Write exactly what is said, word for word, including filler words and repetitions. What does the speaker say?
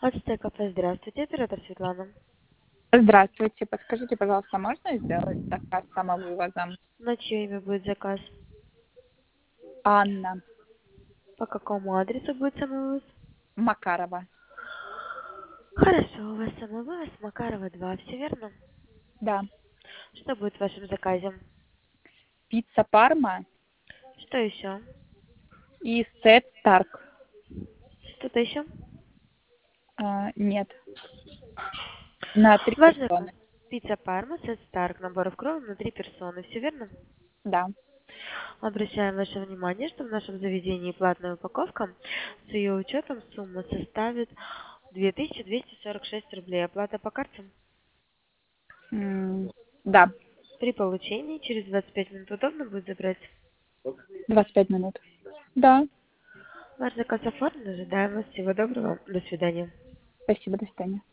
Ацтек кафе, здравствуйте, оператор Светлана. Здравствуйте. Подскажите, пожалуйста, можно сделать заказ самовывозом? На чье имя будет заказ? Анна По какому адресу будет самовывоз? Макарова. Хорошо, у вас самовывоз Макарова два, все верно? Да. Что будет в вашем заказе? Пицца Парма Что еще? и сет Старк. Что-то еще? А, нет, на три Ваш заказ. персоны. Пицца Парма, сет Старк, набор в кровь на три персоны, все верно? Да. Обращаем ваше внимание, что в нашем заведении платная упаковка с ее учетом сумма составит две тысячи двести сорок шесть рублей. Оплата по карте. М, Да. При получении через двадцать пять минут удобно будет забрать. двадцать пять минут. Да. Ваш заказ оформлен. Ожидаем вас. Всего доброго. До свидания. Спасибо, до свидания.